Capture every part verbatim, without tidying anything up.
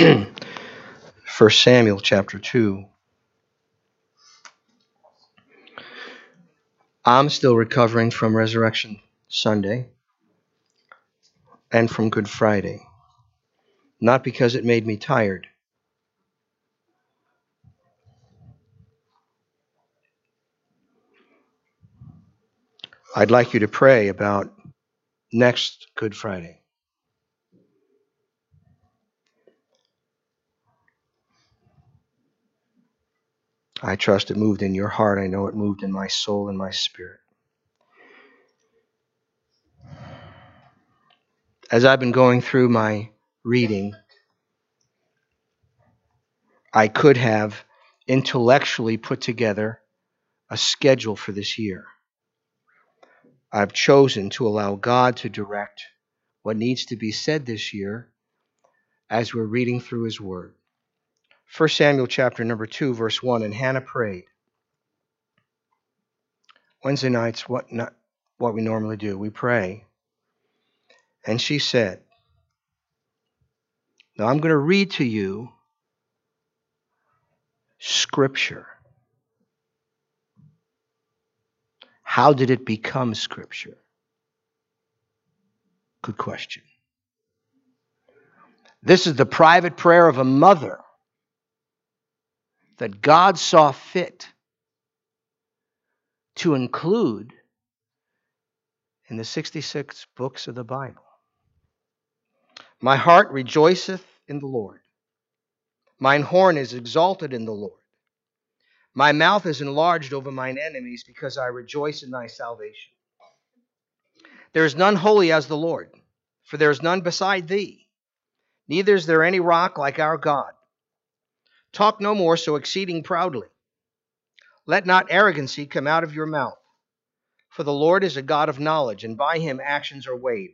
First Samuel chapter two. I'm still recovering from Resurrection Sunday and from Good Friday. Not because it made me tired. I'd like you to pray about next Good Friday. I trust it moved in your heart. I know it moved in my soul and my spirit. As I've been going through my reading, I could have intellectually put together a schedule for this year. I've chosen to allow God to direct what needs to be said this year as we're reading through His Word. First Samuel chapter number two, verse one, and Hannah prayed. Wednesday nights, what not what we normally do, we pray. And she said, now I'm going to read to you Scripture. How did it become Scripture? Good question. This is the private prayer of a mother that God saw fit to include in the sixty-six books of the Bible. My heart rejoiceth in the Lord. Mine horn is exalted in the Lord. My mouth is enlarged over mine enemies, because I rejoice in thy salvation. There is none holy as the Lord, for there is none beside thee. Neither is there any rock like our God. Talk no more so exceeding proudly. Let not arrogancy come out of your mouth. For the Lord is a God of knowledge, and by him actions are weighed.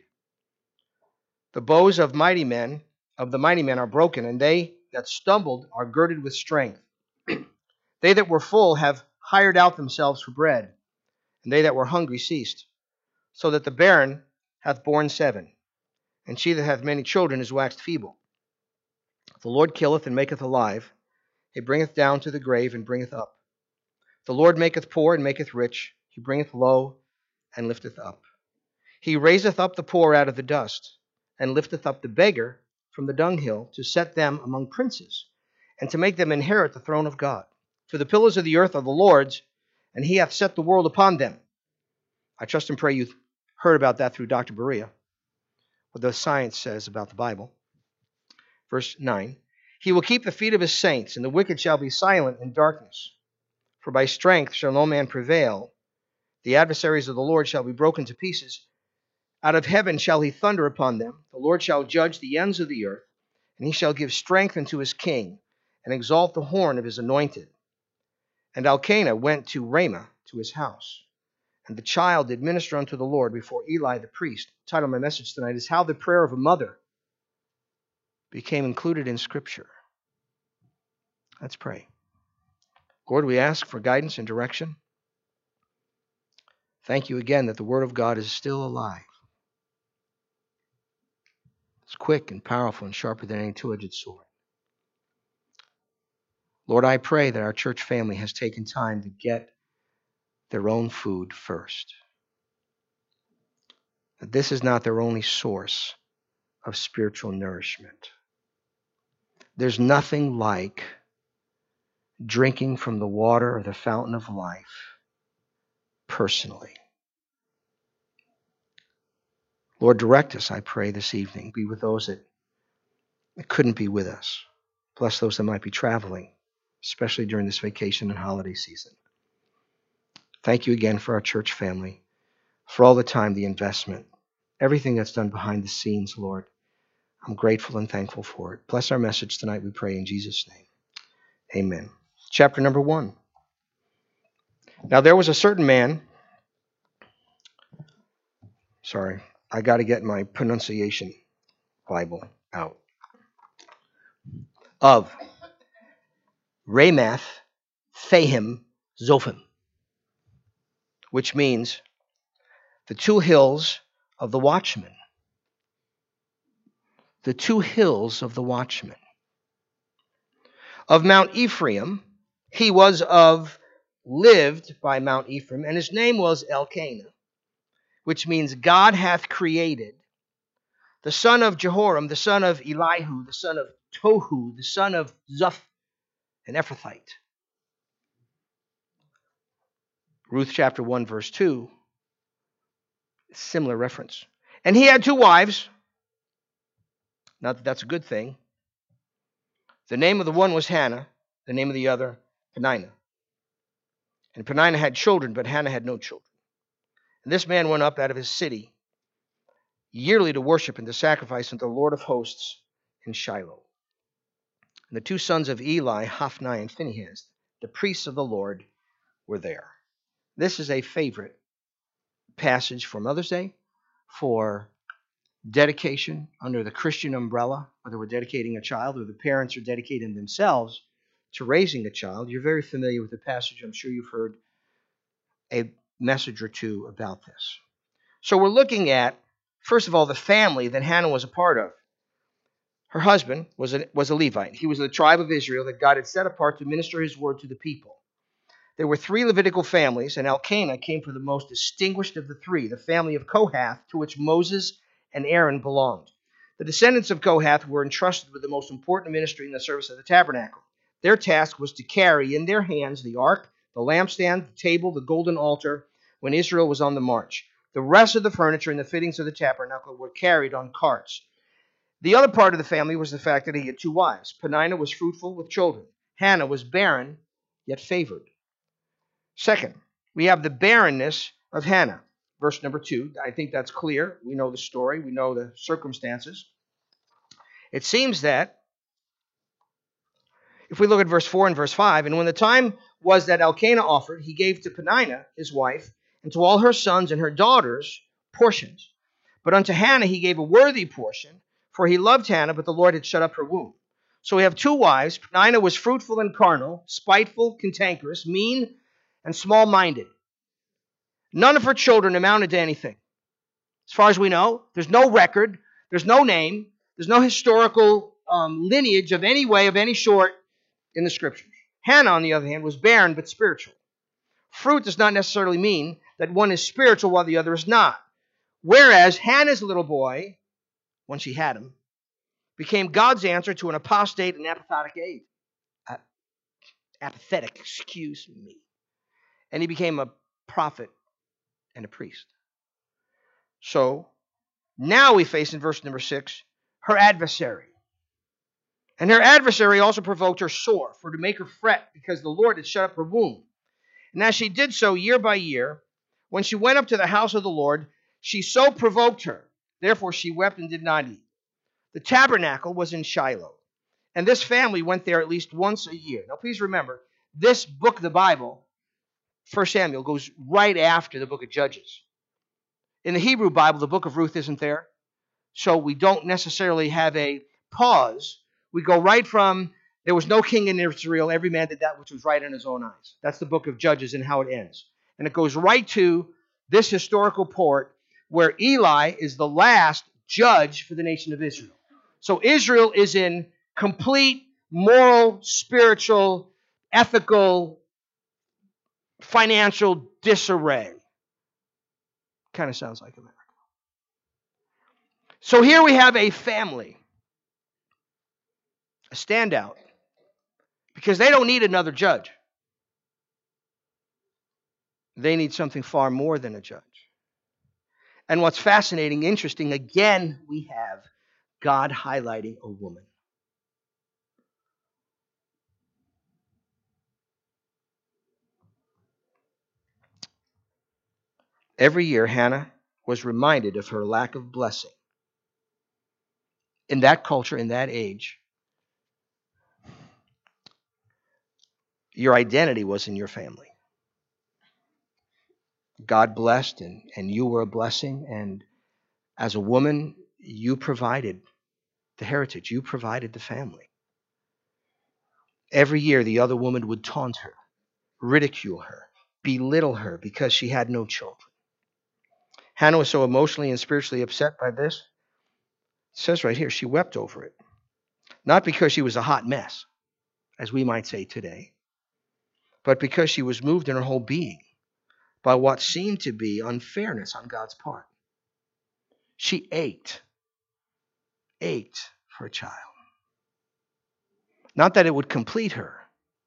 The bows of mighty men, of the mighty men are broken, and they that stumbled are girded with strength. They that were full have hired out themselves for bread, and they that were hungry ceased. So that the barren hath borne seven, and she that hath many children is waxed feeble. The Lord killeth and maketh alive. He bringeth down to the grave and bringeth up. The Lord maketh poor and maketh rich. He bringeth low and lifteth up. He raiseth up the poor out of the dust, and lifteth up the beggar from the dunghill, to set them among princes, and to make them inherit the throne of God. For the pillars of the earth are the Lord's, and he hath set the world upon them. I trust and pray you've heard about that through Doctor Berea, what the science says about the Bible. Verse nine, he will keep the feet of his saints, and the wicked shall be silent in darkness. For by strength shall no man prevail. The adversaries of the Lord shall be broken to pieces. Out of heaven shall he thunder upon them. The Lord shall judge the ends of the earth, and he shall give strength unto his king, and exalt the horn of his anointed. And Elkanah went to Ramah to his house, and the child did minister unto the Lord before Eli the priest. The title of my message tonight is How the Prayer of a Mother Became Included in Scripture. Let's pray. Lord, we ask for guidance and direction. Thank you again that the Word of God is still alive. It's quick and powerful and sharper than any two-edged sword. Lord, I pray that our church family has taken time to get their own food first. That this is not their only source of spiritual nourishment. There's nothing like drinking from the water of the fountain of life personally. Lord, direct us, I pray, this evening. Be with those that couldn't be with us. Bless those that might be traveling, especially during this vacation and holiday season. Thank you again for our church family, for all the time, the investment, everything that's done behind the scenes, Lord. I'm grateful and thankful for it. Bless our message tonight, we pray in Jesus' name. Amen. Chapter number one. Now there was a certain man, sorry, I got to get my pronunciation Bible out, of Ramath Fahim Zophim, which means the two hills of the watchman. The two hills of the watchman. of Mount Ephraim. He was of, lived by Mount Ephraim, and his name was Elkanah, which means God hath created. The son of Jehoram, the son of Elihu, the son of Tohu, the son of Zuph, an Ephrathite. Ruth chapter one, verse two, similar reference. And he had two wives. Not that that's a good thing. The name of the one was Hannah, the name of the other, Peninnah. And Peninnah had children, but Hannah had no children. And this man went up out of his city yearly to worship and to sacrifice unto the Lord of hosts in Shiloh. And the two sons of Eli, Hophni and Phinehas, the priests of the Lord, were there. This is a favorite passage for Mother's Day, for dedication under the Christian umbrella, whether we're dedicating a child or the parents are dedicating themselves to raising a child. You're very familiar with the passage. I'm sure you've heard a message or two about this. So we're looking at, first of all, the family that Hannah was a part of. Her husband was a, was a Levite. He was of the tribe of Israel that God had set apart to minister his word to the people. There were three Levitical families, and Elkanah came from the most distinguished of the three, the family of Kohath, to which Moses and Aaron belonged. The descendants of Kohath were entrusted with the most important ministry in the service of the tabernacle. Their task was to carry in their hands the ark, the lampstand, the table, the golden altar, when Israel was on the march. The rest of the furniture and the fittings of the tabernacle were carried on carts. The other part of the family was the fact that he had two wives. Peninnah was fruitful with children. Hannah was barren, yet favored. Second, we have the barrenness of Hannah. Verse number two, I think that's clear. We know the story. We know the circumstances. It seems that, if we look at verse four and verse five, and when the time was that Elkanah offered, he gave to Peninnah, his wife, and to all her sons and her daughters portions. But unto Hannah he gave a worthy portion, for he loved Hannah, but the Lord had shut up her womb. So we have two wives. Peninnah was fruitful and carnal, spiteful, cantankerous, mean, and small-minded. None of her children amounted to anything. As far as we know, there's no record, there's no name, there's no historical um, lineage of any way, of any sort in the Scriptures. Hannah, on the other hand, was barren but spiritual. Fruit does not necessarily mean that one is spiritual while the other is not. Whereas Hannah's little boy, when she had him, became God's answer to an apostate and apathetic age. Uh, apathetic, excuse me. And he became a prophet and a priest. So, now we face in verse number six, her adversary. And her adversary also provoked her sore, for to make her fret, because the Lord had shut up her womb. And as she did so year by year, when she went up to the house of the Lord, she so provoked her. Therefore she wept and did not eat. The tabernacle was in Shiloh, and this family went there at least once a year. Now please remember, this book of the Bible, First Samuel, goes right after the book of Judges. In the Hebrew Bible, the book of Ruth isn't there, so we don't necessarily have a pause. We go right from, there was no king in Israel, every man did that which was right in his own eyes. That's the book of Judges and how it ends. And it goes right to this historical part where Eli is the last judge for the nation of Israel. So Israel is in complete moral, spiritual, ethical, financial disarray. Kind of sounds like America. So here we have a family, a standout, because they don't need another judge. They need something far more than a judge. And what's fascinating, interesting, again, we have God highlighting a woman. Every year, Hannah was reminded of her lack of blessing. In that culture, in that age, your identity was in your family. God blessed, and, and you were a blessing. And as a woman, you provided the heritage. You provided the family. Every year, the other woman would taunt her, ridicule her, belittle her because she had no children. Hannah was so emotionally and spiritually upset by this. It says right here, she wept over it. Not because she was a hot mess. as we might say today, but because she was moved in her whole being by what seemed to be unfairness on God's part. She ached, ached for a child. Not that it would complete her,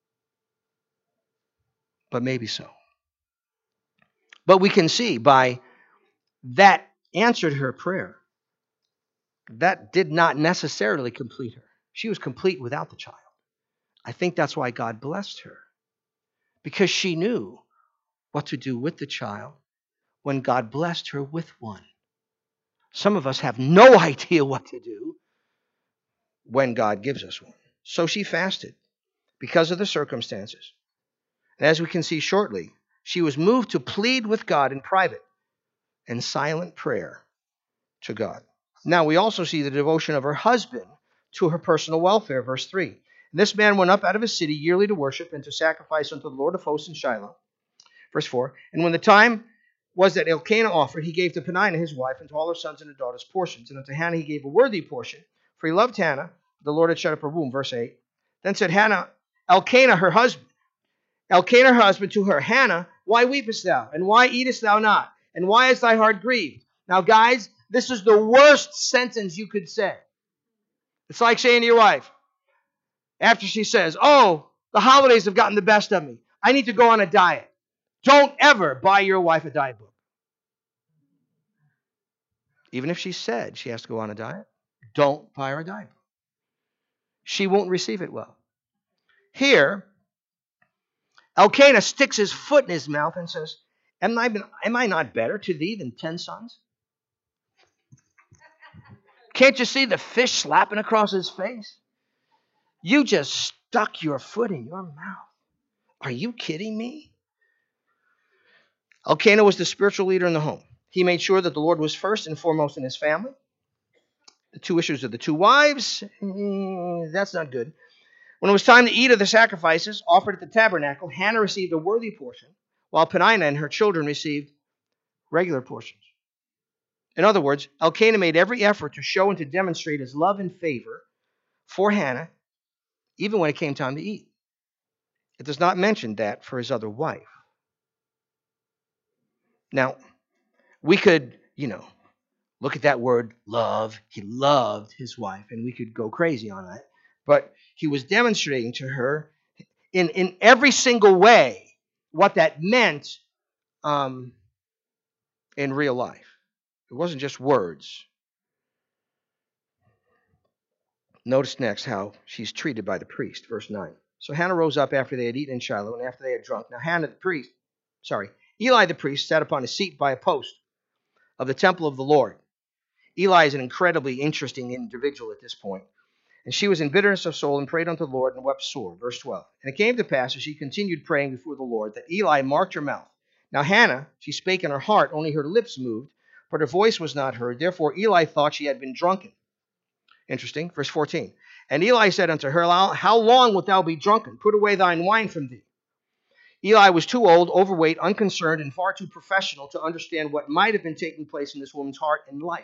but maybe so. But we can see by that answered her prayer, that did not necessarily complete her. She was complete without the child. I think that's why God blessed her, because she knew what to do with the child when God blessed her with one. Some of us have no idea what to do when God gives us one. So she fasted because of the circumstances. And as we can see shortly, she was moved to plead with God in private and silent prayer to God. Now we also see the devotion of her husband to her personal welfare. Verse three. This man went up out of his city yearly to worship and to sacrifice unto the Lord of hosts in Shiloh. Verse four. And when the time was that Elkanah offered, he gave to Peninnah his wife and to all her sons and her daughters portions. And unto Hannah he gave a worthy portion, for he loved Hannah. The Lord had shut up her womb. Verse eight. Then said Hannah, Elkanah her husband, Elkanah her husband to her, Hannah, why weepest thou? And why eatest thou not? And why is thy heart grieved? Now, guys, this is the worst sentence you could say. It's like saying to your wife, after she says, oh, the holidays have gotten the best of me. I need to go on a diet. Don't ever buy your wife a diet book. Even if she said she has to go on a diet, don't buy her a diet book. She won't receive it well. Here, Elkanah sticks his foot in his mouth and says, am I, been, am I not better to thee than ten sons? Can't you see the fish slapping across his face? You just stuck your foot in your mouth. Are you kidding me? Elkanah was the spiritual leader in the home. He made sure that the Lord was first and foremost in his family. The two issues of the two wives, mm, that's not good. When it was time to eat of the sacrifices offered at the tabernacle, Hannah received a worthy portion, while Peninnah and her children received regular portions. In other words, Elkanah made every effort to show and to demonstrate his love and favor for Hannah, even when it came time to eat. It does not mention that for his other wife. Now, we could, you know, look at that word love. He loved his wife, and we could go crazy on that. But he was demonstrating to her in, in every single way what that meant um, in real life. It wasn't just words. Notice next how she's treated by the priest, verse nine. So Hannah rose up after they had eaten in Shiloh and after they had drunk. Now Hannah the priest, sorry, Eli the priest sat upon a seat by a post of the temple of the Lord. Eli is an incredibly interesting individual at this point. And she was in bitterness of soul and prayed unto the Lord and wept sore. Verse twelve. And it came to pass as she continued praying before the Lord that Eli marked her mouth. Now Hannah, she spake in her heart, only her lips moved, but her voice was not heard. Therefore Eli thought she had been drunken. Interesting. Verse fourteen. And Eli said unto her, how long wilt thou be drunken? Put away thine wine from thee. Eli was too old, overweight, unconcerned, and far too professional to understand what might have been taking place in this woman's heart and life.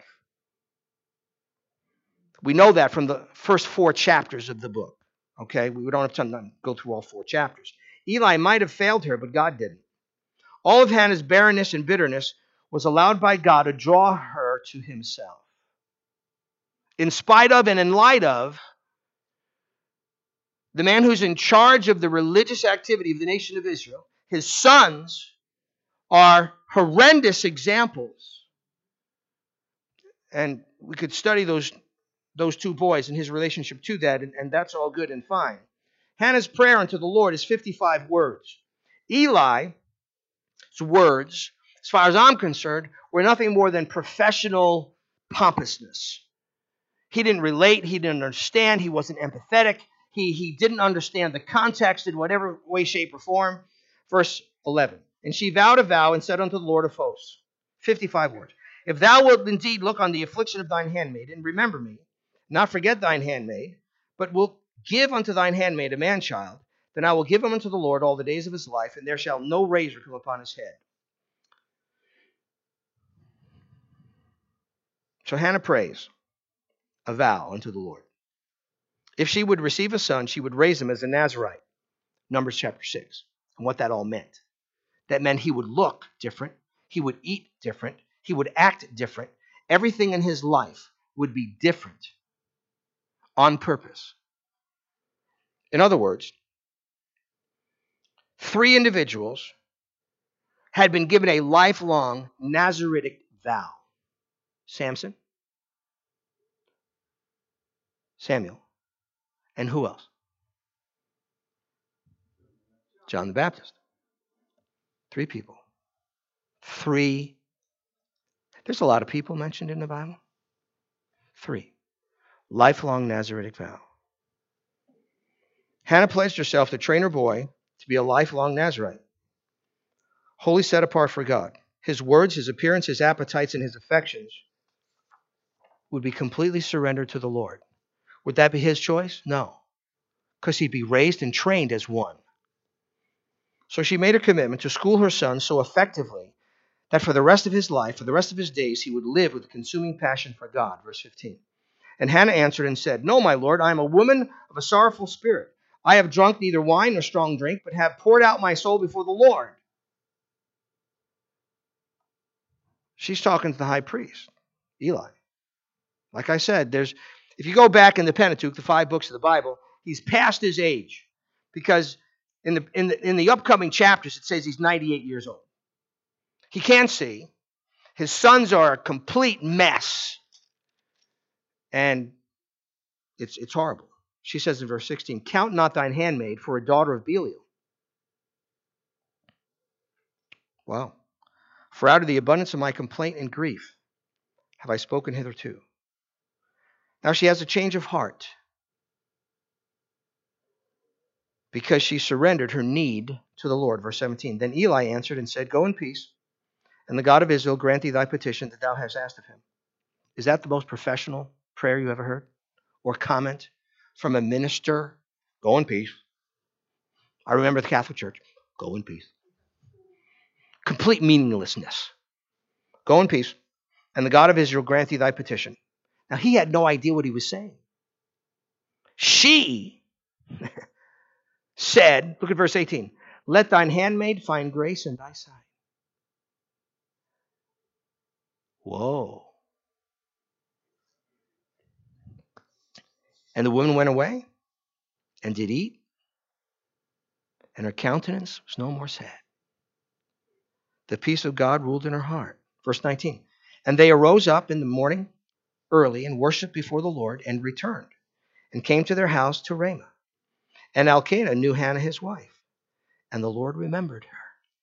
We know that from the first four chapters of the book. Okay, we don't have time to go through all four chapters. Eli might have failed her, but God didn't. All of Hannah's barrenness and bitterness was allowed by God to draw her to himself. In spite of and in light of the man who's in charge of the religious activity of the nation of Israel, his sons are horrendous examples. And we could study those, those two boys and his relationship to that, and, and that's all good and fine. Hannah's prayer unto the Lord is fifty-five words. Eli's words, as far as I'm concerned, were nothing more than professional pompousness. He didn't relate, he didn't understand, he wasn't empathetic. He, he didn't understand the context in whatever way, shape, or form. Verse eleven. And she vowed a vow and said unto the Lord of hosts, fifty-five words, if thou wilt indeed look on the affliction of thine handmaid, and remember me, not forget thine handmaid, but wilt give unto thine handmaid a man-child, then I will give him unto the Lord all the days of his life, and there shall no razor come upon his head. So Hannah prays a vow unto the Lord. If she would receive a son, she would raise him as a Nazarite. Numbers chapter six. And what that all meant. That meant he would look different. He would eat different. He would act different. Everything in his life would be different on purpose. In other words, three individuals had been given a lifelong Nazaritic vow. Samson, Samuel, and who else? John the Baptist. Three people. Three. There's a lot of people mentioned in the Bible. Three. Lifelong Nazaritic vow. Hannah pledged herself to train her boy to be a lifelong Nazarite. Wholly set apart for God. His words, his appearance, his appetites, and his affections would be completely surrendered to the Lord. Would that be his choice? No. Because he'd be raised and trained as one. So she made a commitment to school her son so effectively that for the rest of his life, for the rest of his days, he would live with a consuming passion for God. Verse fifteen. And Hannah answered and said, No, my Lord, I am a woman of a sorrowful spirit. I have drunk neither wine nor strong drink, but have poured out my soul before the Lord. She's talking to the high priest, Eli. Like I said, there's if you go back in the Pentateuch, the five books of the Bible, he's past his age. Because in the in the in the upcoming chapters, it says he's ninety-eight years old. He can't see. His sons are a complete mess. And it's it's horrible. She says in verse sixteen, Count not thine handmaid for a daughter of Belial. Wow. For out of the abundance of my complaint and grief have I spoken hitherto. Now she has a change of heart because she surrendered her need to the Lord. Verse seventeen. Then Eli answered and said, Go in peace, and the God of Israel grant thee thy petition that thou hast asked of him. Is that the most professional prayer you ever heard? Or comment from a minister? Go in peace. I remember the Catholic Church. Go in peace. Complete meaninglessness. Go in peace, and the God of Israel grant thee thy petition. Now, he had no idea what he was saying. She said, look at verse eighteen, Let thine handmaid find grace in thy sight. Whoa. And the woman went away and did eat, and her countenance was no more sad. The peace of God ruled in her heart. Verse nineteen. And they arose up in the morning early and worshipped before the Lord and returned and came to their house to Ramah. And Elkanah knew Hannah his wife, and the Lord remembered her.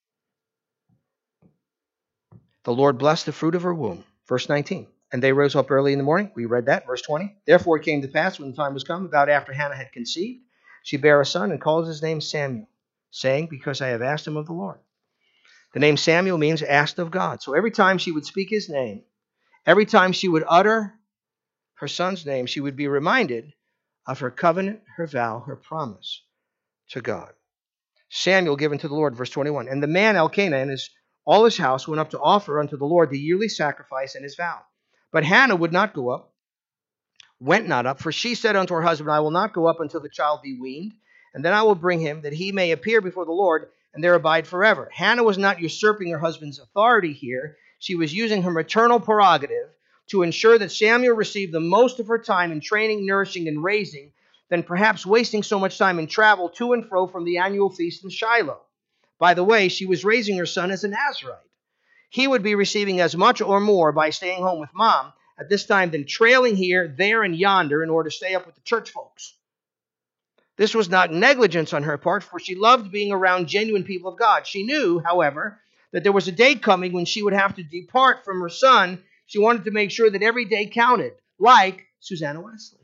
The Lord blessed the fruit of her womb. Verse nineteen. And they rose up early in the morning. We read that. Verse twenty. Therefore it came to pass when the time was come, about after Hannah had conceived, she bare a son and called his name Samuel, saying, Because I have asked him of the Lord. The name Samuel means asked of God. So every time she would speak his name, every time she would utter her son's name, she would be reminded of her covenant, her vow, her promise to God. Samuel given to the Lord, verse twenty-one. And the man Elkanah and his, all his house went up to offer unto the Lord the yearly sacrifice and his vow. But Hannah would not go up, went not up, for she said unto her husband, I will not go up until the child be weaned, and then I will bring him, that he may appear before the Lord, and there abide forever. Hannah was not usurping her husband's authority here. She was using her maternal prerogative to ensure that Samuel received the most of her time in training, nourishing, and raising than perhaps wasting so much time in travel to and fro from the annual feast in Shiloh. By the way, she was raising her son as a Nazarite. He would be receiving as much or more by staying home with mom at this time than trailing here, there, and yonder in order to stay up with the church folks. This was not negligence on her part, for she loved being around genuine people of God. She knew, however, that there was a day coming when she would have to depart from her son. She wanted to make sure that every day counted, like Susanna Wesley.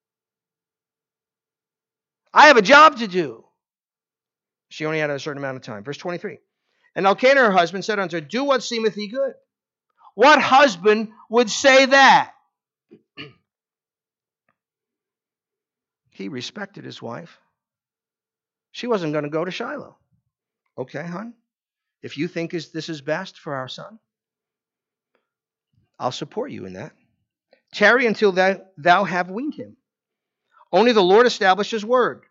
I have a job to do. She only had a certain amount of time. Verse twenty-three. And Elkanah, her husband, said unto her, Do what seemeth thee good. What husband would say that? He respected his wife. She wasn't going to go to Shiloh. Okay, hon, if you think this is best for our son, I'll support you in that. Tarry until thou, thou have weaned him. Only the Lord established his word.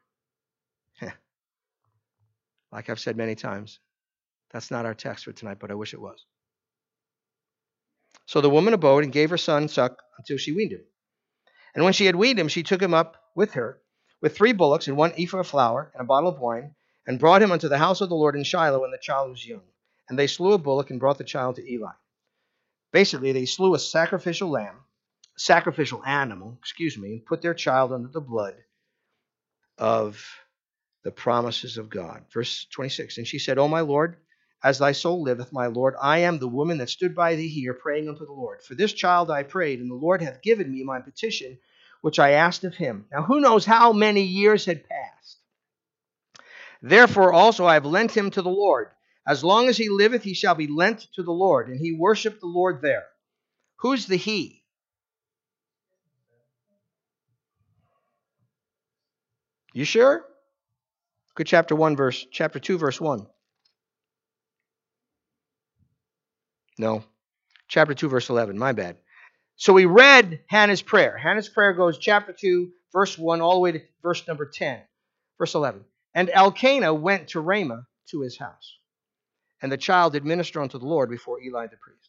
Like I've said many times, that's not our text for tonight, but I wish it was. So the woman abode and gave her son suck until she weaned him. And when she had weaned him, she took him up with her, with three bullocks and one ephah of flour and a bottle of wine, and brought him unto the house of the Lord in Shiloh when the child was young. And they slew a bullock and brought the child to Eli. Basically, they slew a sacrificial lamb, sacrificial animal, excuse me, and put their child under the blood of the promises of God. Verse twenty-six, and she said, O my Lord, as thy soul liveth, my Lord, I am the woman that stood by thee here, praying unto the Lord. For this child I prayed, and the Lord hath given me my petition, which I asked of him. Now who knows how many years had passed? Therefore also I have lent him to the Lord. As long as he liveth, he shall be lent to the Lord. And he worshiped the Lord there. Who's the he? You sure? Look at chapter one, verse chapter two, verse one. No. Chapter two, verse eleven. My bad. So we read Hannah's prayer. Hannah's prayer goes chapter two, verse one, all the way to verse number ten. Verse eleven. And Elkanah went to Ramah to his house. And the child did minister unto the Lord before Eli the priest.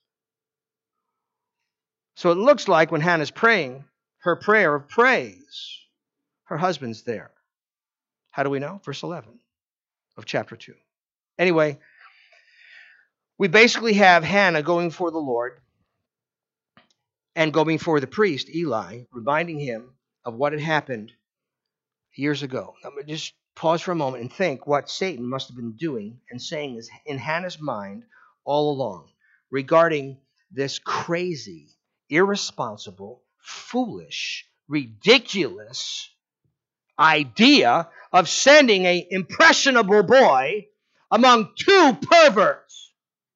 So it looks like when Hannah's praying, her prayer of praise, her husband's there. How do we know? Verse eleven of chapter two. Anyway, we basically have Hannah going for the Lord and going for the priest, Eli, reminding him of what had happened years ago. Now, just pause for a moment and think what Satan must have been doing and saying in Hannah's mind all along regarding this crazy, irresponsible, foolish, ridiculous idea of sending an impressionable boy among two perverts.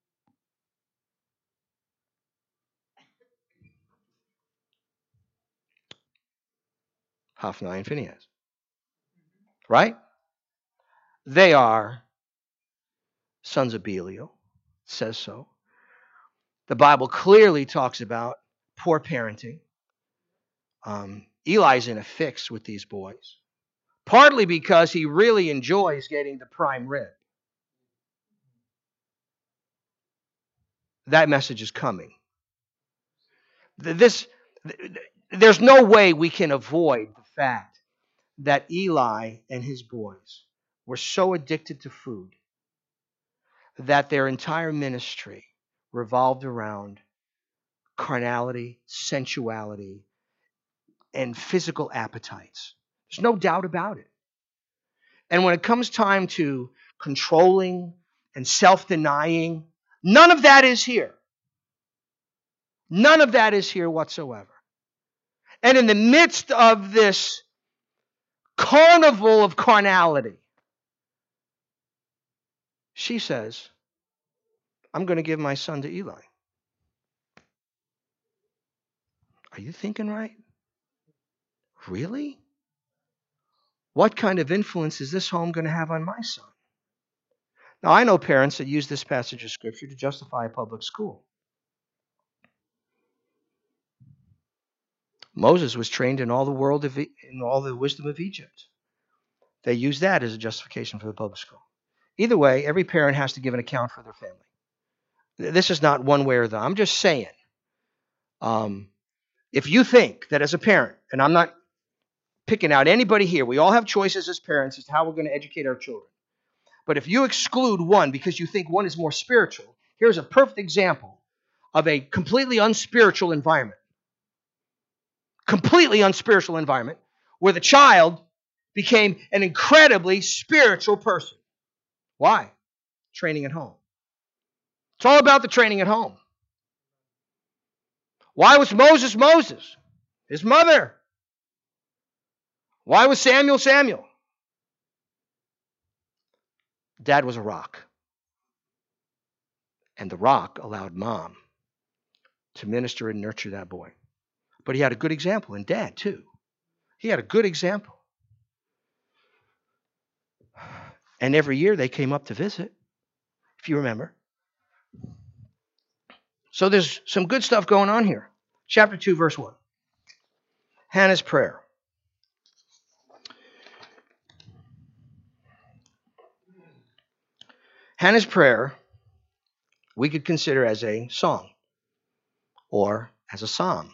Hophni and Phinehas. Right? They are sons of Belial. It says so. The Bible clearly talks about poor parenting. Um, Eli's in a fix with these boys. Partly because he really enjoys getting the prime rib. That message is coming. This, there's no way we can avoid the fact that Eli and his boys were so addicted to food that their entire ministry revolved around carnality, sensuality, and physical appetites. There's no doubt about it. And when it comes time to controlling and self-denying, none of that is here. None of that is here whatsoever. And in the midst of this carnival of carnality, she says, I'm going to give my son to Eli. Are you thinking right? Really? What kind of influence is this home going to have on my son? Now, I know parents that use this passage of Scripture to justify a public school. Moses was trained in all the world of, in all the wisdom of Egypt. They use that as a justification for the public school. Either way, every parent has to give an account for their family. This is not one way or the other. I'm just saying, um, if you think that as a parent, and I'm not picking out anybody here, we all have choices as parents as to how we're going to educate our children. But if you exclude one because you think one is more spiritual, here's a perfect example of a completely unspiritual environment. Completely unspiritual environment where the child became an incredibly spiritual person. Why? Training at home. It's all about the training at home. Why was Moses Moses? His mother. Why was Samuel Samuel? Dad was a rock. And the rock allowed mom to minister and nurture that boy. But he had a good example in dad, too. He had a good example. And every year they came up to visit, if you remember. So there's some good stuff going on here. Chapter two, verse one. Hannah's prayer. Hannah's prayer we could consider as a song or as a psalm.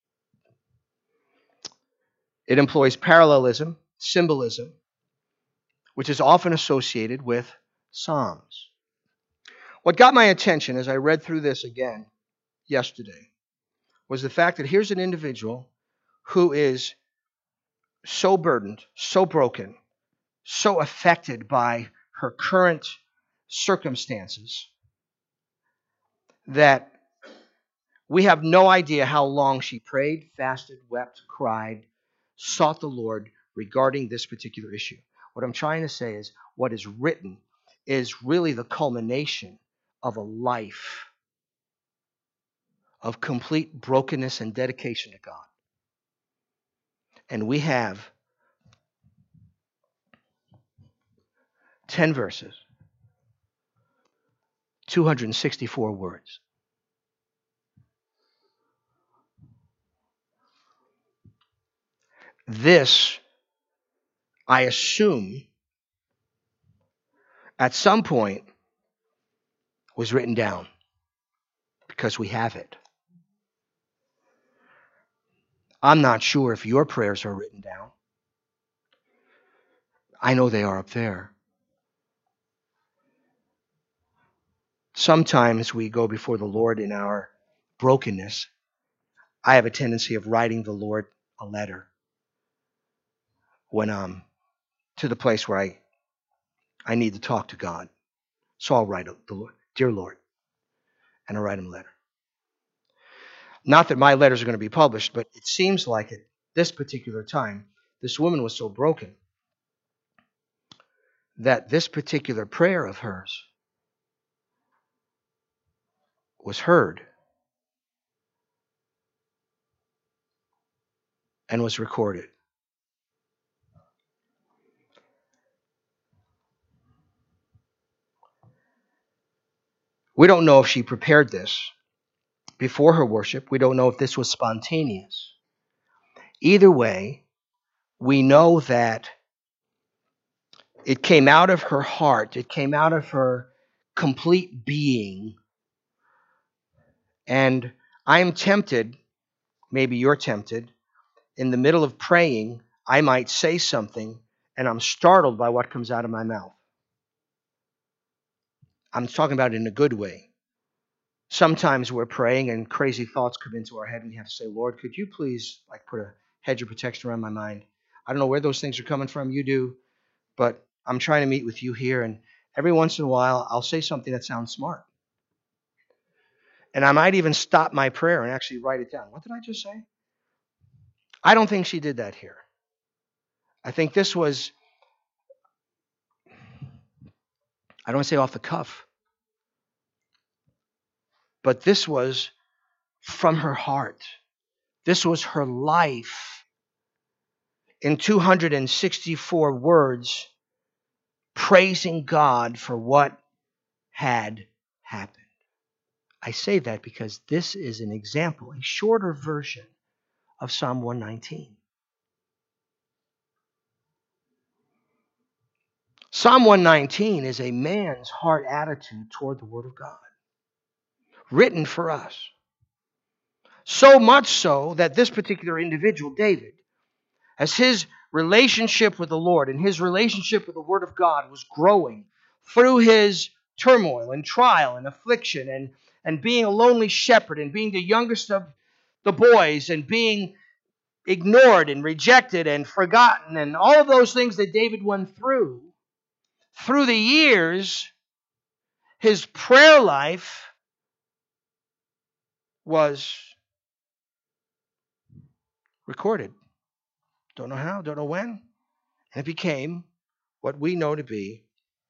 It employs parallelism, symbolism, which is often associated with psalms. What got my attention as I read through this again yesterday was the fact that here's an individual who is so burdened, so broken, so affected by her current circumstances that we have no idea how long she prayed, fasted, wept, cried, sought the Lord regarding this particular issue. What I'm trying to say is what is written is really the culmination of a life of complete brokenness and dedication to God. And we have ten verses, two hundred sixty-four words. This, I assume, at some point was written down because we have it. I'm not sure if your prayers are written down. I know they are up there. Sometimes we go before the Lord in our brokenness. I have a tendency of writing the Lord a letter when I'm to the place where I, I need to talk to God. So I'll write the Lord, dear Lord, and I'll write him a letter. Not that my letters are going to be published, but it seems like at this particular time, this woman was so broken that this particular prayer of hers was heard and was recorded. We don't know if she prepared this before her worship. We don't know if this was spontaneous. Either way, we know that it came out of her heart. It came out of her complete being. And I am tempted, maybe you're tempted, in the middle of praying, I might say something and I'm startled by what comes out of my mouth. I'm talking about it in a good way. Sometimes we're praying and crazy thoughts come into our head and we have to say, Lord, could you please like put a hedge of protection around my mind? I don't know where those things are coming from. You do. But I'm trying to meet with you here. And every once in a while, I'll say something that sounds smart. And I might even stop my prayer and actually write it down. What did I just say? I don't think she did that here. I think this was, I don't want to say off the cuff, but this was from her heart. This was her life in two hundred sixty-four words, praising God for what had happened. I say that because this is an example, a shorter version of Psalm one nineteen. Psalm one nineteen is a man's heart attitude toward the Word of God, written for us. So much so that this particular individual, David, as his relationship with the Lord and his relationship with the Word of God was growing through his turmoil and trial and affliction and, and being a lonely shepherd and being the youngest of the boys and being ignored and rejected and forgotten and all of those things that David went through, through the years, his prayer life was recorded. Don't know how, don't know when. And it became what we know to be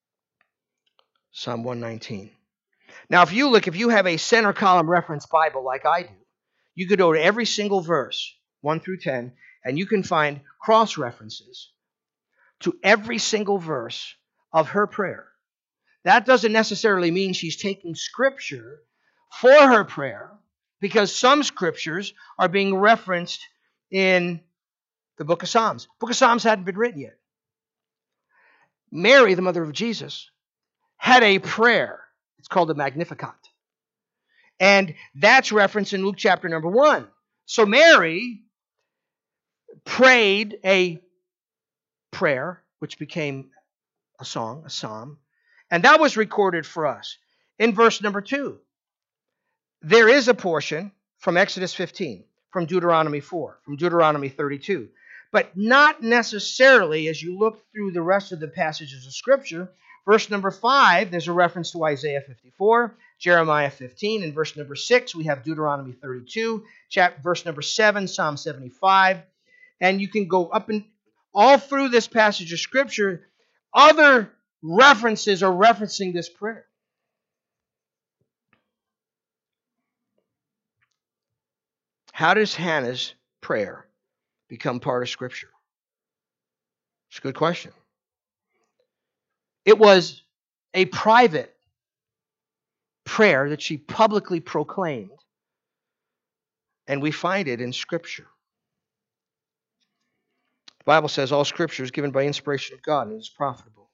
Psalm one nineteen. Now, if you look, if you have a center column reference Bible like I do, you could go to every single verse, one through ten, and you can find cross references to every single verse of her prayer. That doesn't necessarily mean she's taking scripture for her prayer, because some scriptures are being referenced in the book of Psalms. The book of Psalms hadn't been written yet. Mary, the mother of Jesus, had a prayer. It's called the Magnificat. And that's referenced in Luke chapter number one. So Mary prayed a prayer, which became a song, a psalm, and that was recorded for us. In verse number two, there is a portion from Exodus fifteen, from Deuteronomy four, from Deuteronomy thirty-two, but not necessarily as you look through the rest of the passages of Scripture. Verse number five, there's a reference to Isaiah fifty-four, Jeremiah fifteen. In verse number six, we have Deuteronomy thirty-two. Chapter, verse number seven, Psalm seventy-five. And you can go up and all through this passage of Scripture, other references are referencing this prayer. How does Hannah's prayer become part of Scripture? It's a good question. It was a private prayer that she publicly proclaimed, and we find it in Scripture. The Bible says all Scripture is given by inspiration of God and is profitable.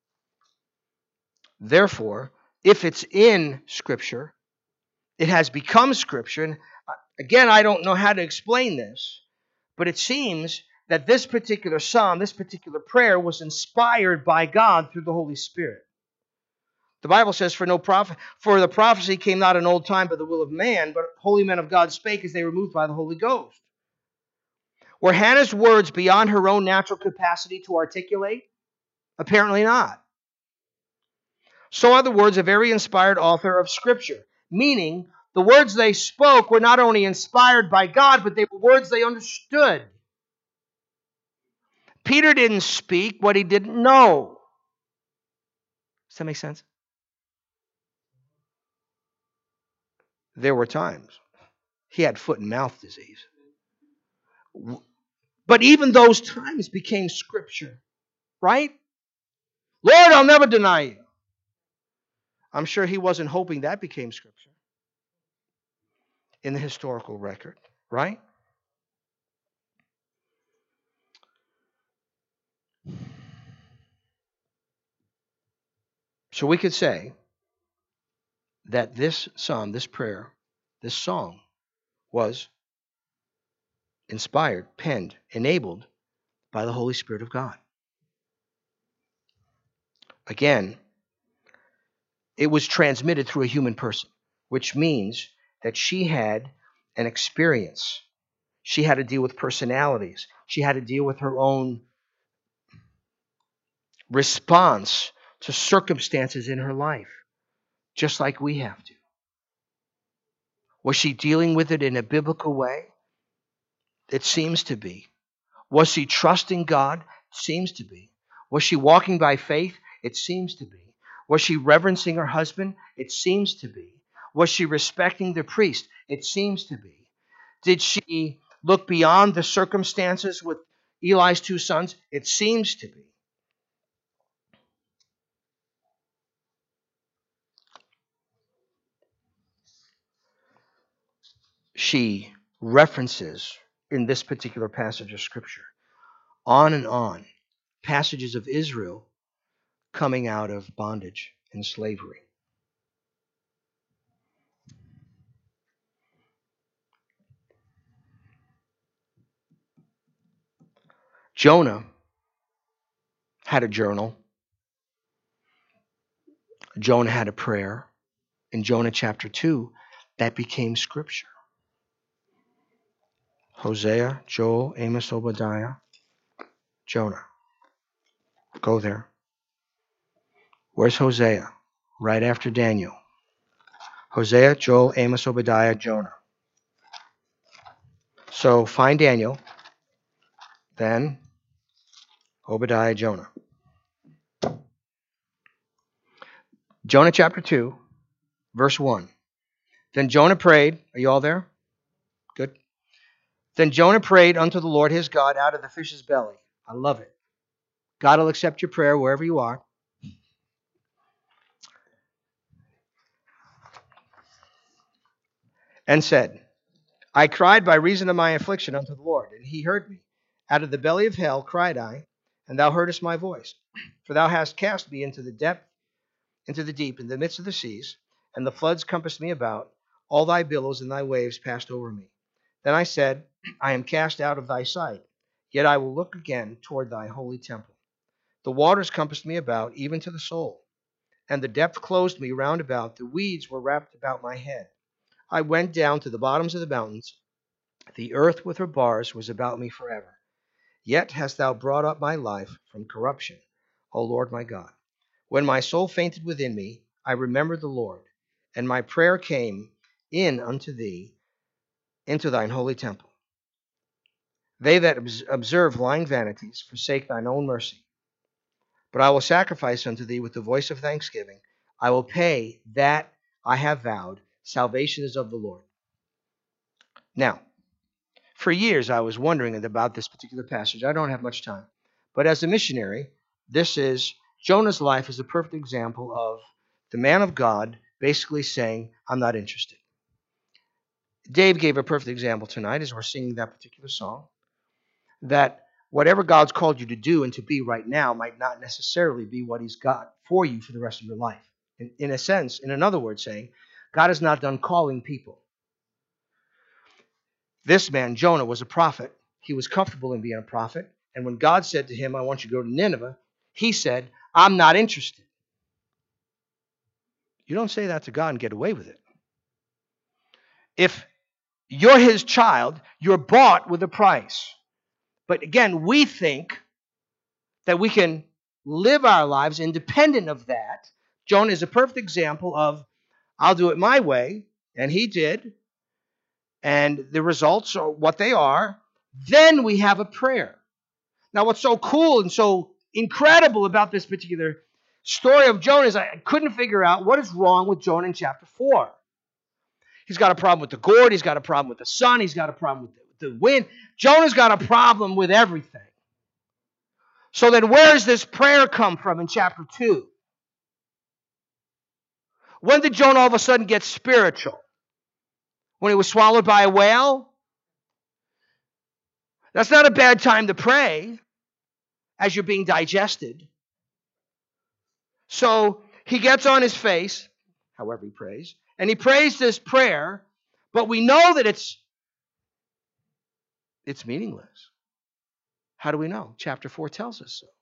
Therefore, if it's in Scripture, it has become Scripture. And again, I don't know how to explain this, but it seems that this particular psalm, this particular prayer was inspired by God through the Holy Spirit. The Bible says, for no prophet, for the prophecy came not in old time by the will of man, but holy men of God spake as they were moved by the Holy Ghost. Were Hannah's words beyond her own natural capacity to articulate? Apparently not. So are the words of every inspired author of Scripture, meaning the words they spoke were not only inspired by God, but they were words they understood. Peter didn't speak what he didn't know. Does that make sense? There were times he had foot and mouth disease. But even those times became Scripture, right? Lord, I'll never deny you. I'm sure he wasn't hoping that became Scripture in the historical record, right? So we could say that this psalm, this prayer, this song was inspired, penned, enabled by the Holy Spirit of God. Again, it was transmitted through a human person, which means that she had an experience. She had to deal with personalities. She had to deal with her own response to circumstances in her life, just like we have to. Was she dealing with it in a biblical way? It seems to be. Was she trusting God? Seems to be. Was she walking by faith? It seems to be. Was she reverencing her husband? It seems to be. Was she respecting the priest? It seems to be. Did she look beyond the circumstances with Eli's two sons? It seems to be. She references in this particular passage of Scripture on and on passages of Israel coming out of bondage and slavery. Jonah had a journal. Jonah had a prayer. In Jonah chapter two, that became Scripture. Hosea, Joel, Amos, Obadiah, Jonah. Go there. Where's Hosea? Right after Daniel. Hosea, Joel, Amos, Obadiah, Jonah. So find Daniel, then Obadiah, Jonah. Jonah chapter two, verse one. Then Jonah prayed. Are you all there? Good. Then Jonah prayed unto the Lord his God out of the fish's belly. I love it. God will accept your prayer wherever you are. And said, I cried by reason of my affliction unto the Lord, and he heard me. Out of the belly of hell cried I, and thou heardest my voice. For thou hast cast me into the depth, into the deep, in the midst of the seas, and the floods compassed me about. All thy billows and thy waves passed over me. Then I said, I am cast out of thy sight, yet I will look again toward thy holy temple. The waters compassed me about, even to the soul, and the depth closed me round about. The weeds were wrapped about my head. I went down to the bottoms of the mountains. The earth with her bars was about me forever. Yet hast thou brought up my life from corruption, O Lord my God. When my soul fainted within me, I remembered the Lord, and my prayer came in unto thee, into thine holy temple. They that observe lying vanities forsake thine own mercy. But I will sacrifice unto thee with the voice of thanksgiving. I will pay that I have vowed. Salvation is of the Lord. Now, for years I was wondering about this particular passage. I don't have much time. But as a missionary, this is Jonah's life is a perfect example of the man of God basically saying, I'm not interested. Dave gave a perfect example tonight as we're singing that particular song, that whatever God's called you to do and to be right now might not necessarily be what he's got for you for the rest of your life. In, in a sense, in another word saying, God is not done calling people. This man, Jonah, was a prophet. He was comfortable in being a prophet. And when God said to him, I want you to go to Nineveh, he said, I'm not interested. You don't say that to God and get away with it. If you're his child, you're bought with a price. But again, we think that we can live our lives independent of that. Jonah is a perfect example of, I'll do it my way, and he did, and the results are what they are. Then we have a prayer. Now, what's so cool and so incredible about this particular story of Jonah is I couldn't figure out what is wrong with Jonah in chapter four. He's got a problem with the gourd. He's got a problem with the sun. He's got a problem with the, the wind. Jonah's got a problem with everything. So then where does this prayer come from in chapter two? When did Jonah all of a sudden get spiritual? When he was swallowed by a whale? That's not a bad time to pray as you're being digested. So he gets on his face, however he prays, and he prays this prayer, but we know that it's it's meaningless. How do we know? Chapter four tells us so.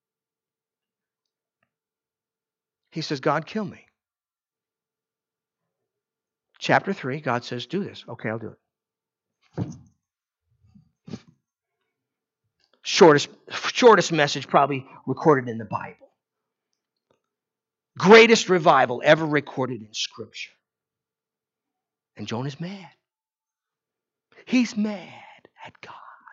He says, God, kill me. Chapter three, God says, do this. Okay, I'll do it. Shortest, shortest message probably recorded in the Bible. Greatest revival ever recorded in Scripture. And Jonah's mad. He's mad at God.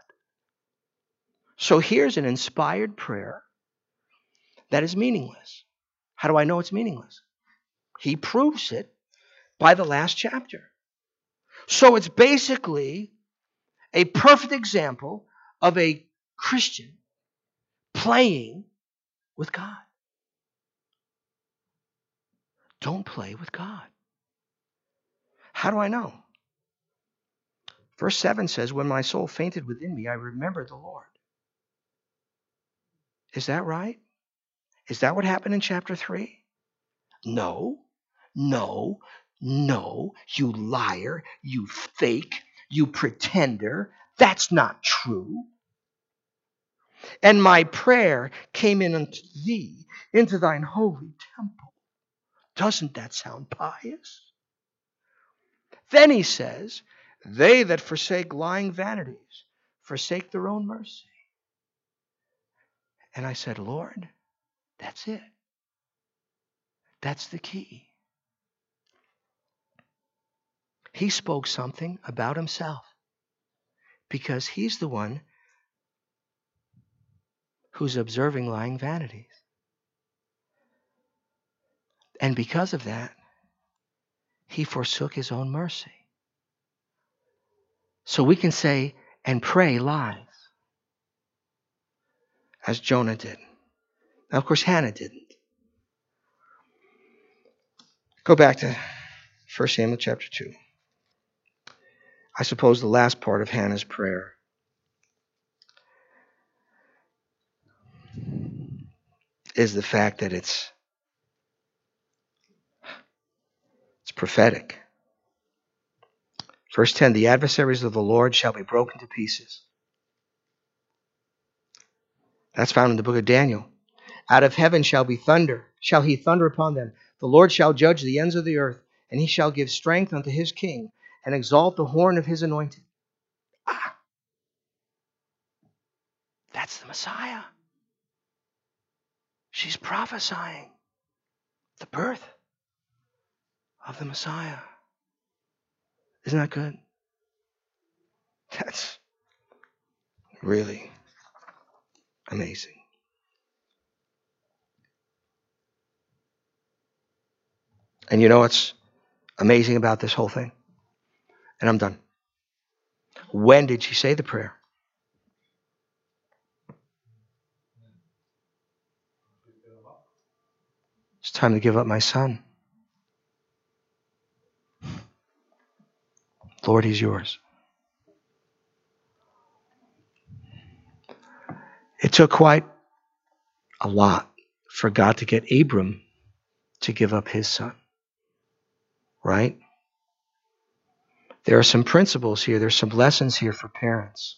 So here's an inspired prayer that is meaningless. How do I know it's meaningless? He proves it by the last chapter. So it's basically a perfect example of a Christian playing with God. Don't play with God. How do I know? Verse seven says, when my soul fainted within me, I remembered the Lord. Is that right? Is that what happened in chapter three? No, no, no, you liar, you fake, you pretender. That's not true. And my prayer came in unto thee, into thine holy temple. Doesn't that sound pious? Then he says, they that forsake lying vanities forsake their own mercy. And I said, Lord, that's it. That's the key. He spoke something about himself because he's the one who's observing lying vanities. And because of that, he forsook his own mercy. So we can say and pray lies, as Jonah did. Now, of course, Hannah didn't. Go back to First Samuel chapter two. I suppose the last part of Hannah's prayer is the fact that it's prophetic. Verse ten, the adversaries of the Lord shall be broken to pieces. That's found in the book of Daniel. Out of heaven shall be thunder, shall he thunder upon them. The Lord shall judge the ends of the earth, and he shall give strength unto his king, and exalt the horn of his anointed. Ah, that's the Messiah. She's prophesying the birth of the Messiah. Isn't that good? That's really amazing. And you know what's amazing about this whole thing? And I'm done. When did she say the prayer? It's time to give up my son. Lord, he's yours. It took quite a lot for God to get Abram to give up his son. Right? There are some principles here. There's some lessons here for parents.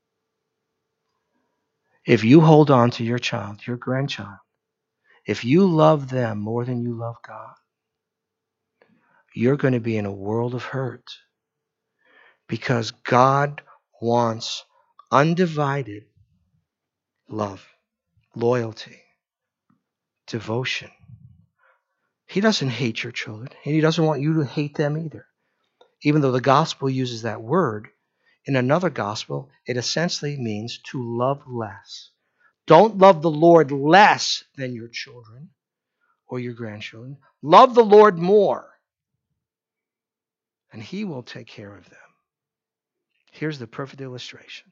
If you hold on to your child, your grandchild, if you love them more than you love God, you're going to be in a world of hurt. Because God wants undivided love, loyalty, devotion. He doesn't hate your children, and he doesn't want you to hate them either. Even though the gospel uses that word, in another gospel, it essentially means to love less. Don't love the Lord less than your children or your grandchildren. Love the Lord more, and he will take care of them. Here's the perfect illustration.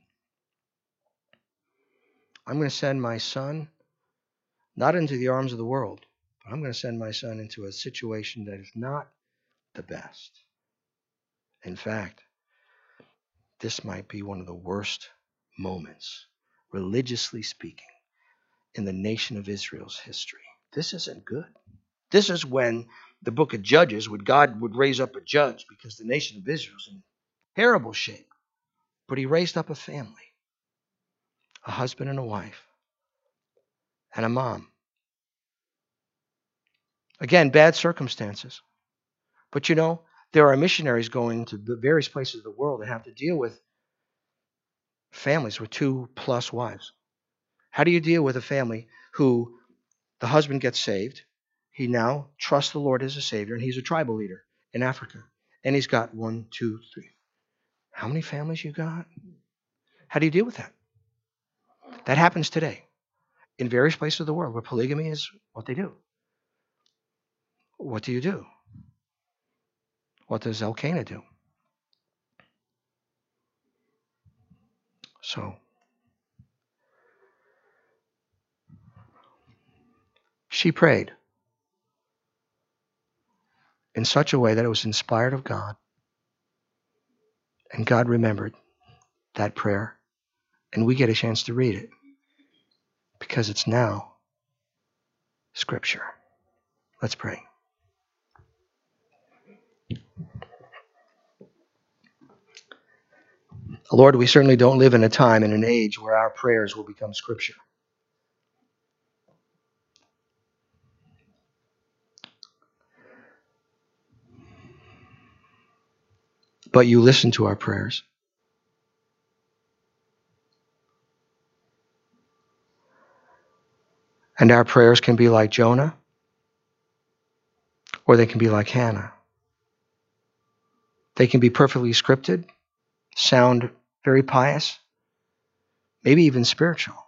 I'm going to send my son not into the arms of the world, but I'm going to send my son into a situation that is not the best. In fact, this might be one of the worst moments, religiously speaking, in the nation of Israel's history. This isn't good. This is when the book of Judges, when God would raise up a judge because the nation of Israel is in terrible shape. But he raised up a family, a husband and a wife, and a mom. Again, bad circumstances. But you know, there are missionaries going to the various places of the world that have to deal with families with two plus wives. How do you deal with a family who the husband gets saved? He now trusts the Lord as a Savior, and he's a tribal leader in Africa. And he's got one, two, three. How many families you got? How do you deal with that? That happens today in various places of the world where polygamy is what they do. What do you do? What does Elkanah do? So, she prayed in such a way that it was inspired of God. And God remembered that prayer. And we get a chance to read it because it's now Scripture. Let's pray. Lord, we certainly don't live in a time and an age where our prayers will become Scripture. But you listen to our prayers. And our prayers can be like Jonah, or they can be like Hannah. They can be perfectly scripted, sound very pious, maybe even spiritual.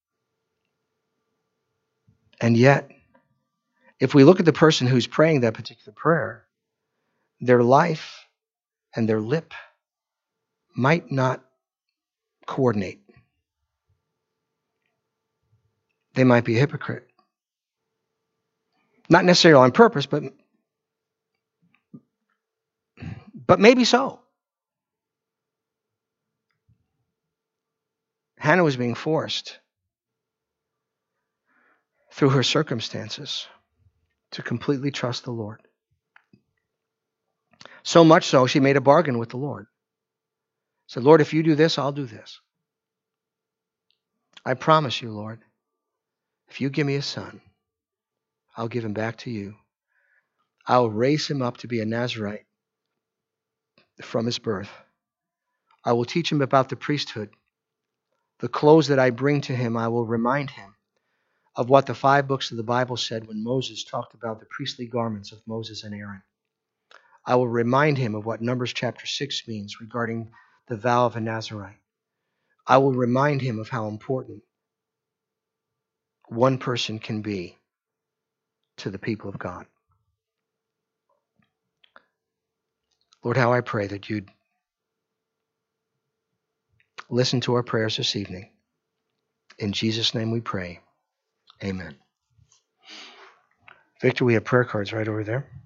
And yet, if we look at the person who's praying that particular prayer, their life and their lip might not coordinate. They might be a hypocrite. Not necessarily on purpose, but, but maybe so. Hannah was being forced through her circumstances to completely trust the Lord. So much so, she made a bargain with the Lord. Said, Lord, if you do this, I'll do this. I promise you, Lord, if you give me a son, I'll give him back to you. I'll raise him up to be a Nazirite from his birth. I will teach him about the priesthood. The clothes that I bring to him, I will remind him of what the five books of the Bible said when Moses talked about the priestly garments of Moses and Aaron. I will remind him of what Numbers chapter six means regarding the vow of a Nazirite. I will remind him of how important one person can be to the people of God. Lord, how I pray that you'd listen to our prayers this evening. In Jesus' name we pray. Amen. Victor, we have prayer cards right over there.